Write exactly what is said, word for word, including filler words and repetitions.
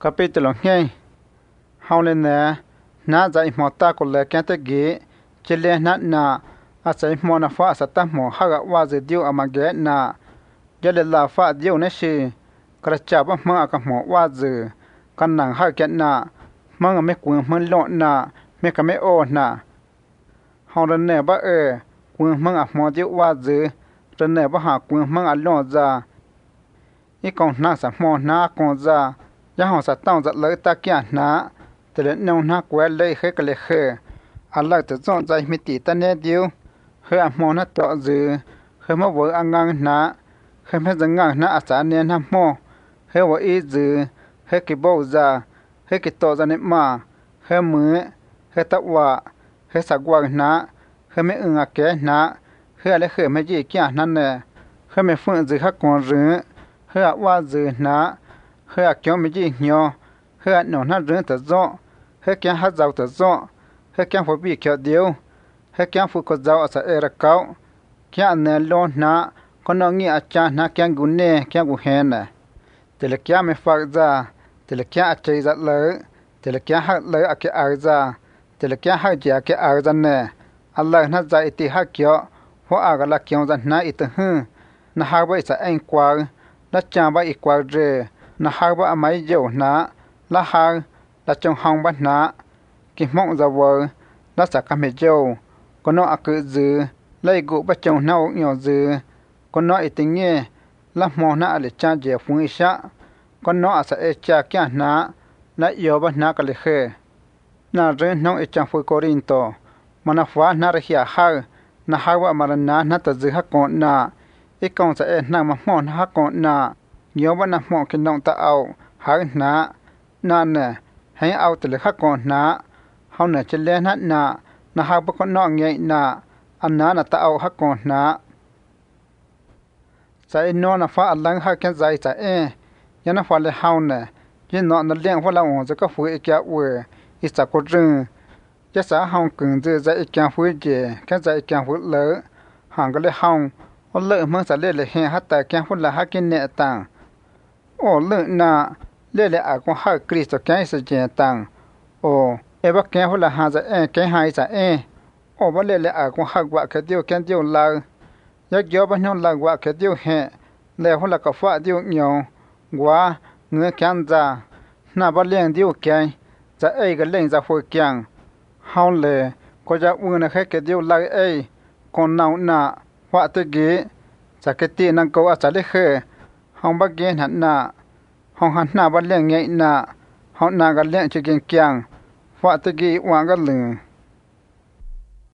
Capítulo ngay. Haulene na za imota ko le kente gi chile na na asa imona fa sa ta mo haga wa ze dio amage na jele la fa dio ne shi kracha ba ma ka mo wa ze kan nang ha ket na ma me ku ma lo na me ka me o na haulene ba e ku ma a mo dio wa ze rene ba ha ku ma a lo za i kon na sa mo na kon za ya ho sa tang za le ta kya na te le no na kwa le he ka le he ala te zon za mi ti ta ne dio he a mo na to zu he mo wo angang na he me za ngang na a sa ne na mo he wo i zu he ki bo za he ki to za ne ma he mu he ta wa he sa gwa na he me ng a ke na he le he me ji kya na ne he me fu zu ha kon ru he a wa zu na he a kyo me ji nyo he a no na ru ta zo he kya ha zau ta zo he kya fo bi kyo dio he kya fu ko zau asa era kau kya ne lo na ko no ngi a cha na kya gu ne kya gu he na te le kya me fa za te le kya a chei za le te le kya ha le a ke a za te le kya ha ja ke a za ne Allah na za iti ha kyo ho a ga la kyo za na it hu na ha ba sa en kwa na cha ba i kwa re na ha ba mai jo na la ha la chong hong ba na ki mong za wo la sa ka me jo ko no a ku zu lai gu ba chong na o nyo zu ko no i ting ye la mo na ale cha je fu i sha ko no a sa e cha kya na na yo ba na ka le he na re no e cha fu Corinto mana fa na re hia ha na ha wa ma na na ta zu ha ko na i kong sa e na ma mo na ha ko na yo ba na mo ki nong ta au ha na na ne hay au te le ha ko na hau na che le na na na ha ba ko no nge na an na na ta au ha ko na sai no na fa lang ha ken zai ta e ya na fa le hau na yin no na leng fa la on za ka fu e kya we i sa ko jing ya sa hau kun ze za e kya fu je ka za e kya fu le hang ga le hau o le mo sa le le he ha ta kya fu la ha ken ne ta o le na le le a ko ha Cristo kai sa je tang o e ba ke ho la ha za e ke hai sa e o ba le le a ko ha wa ke dio ken dio la ya gyo ba no la wa ke dio he le ho la ka fa dio nyo wa ngue kan za na ba leng dio ke za e ga leng za fo kyang hao le ko ja u na he ke dio la e kon nau na wa te ge za ke ti na ko a sa le he hong ba ge na na hong han na ba leng nge na hong na ga leng chi gen kyang fa te gi wa ga leng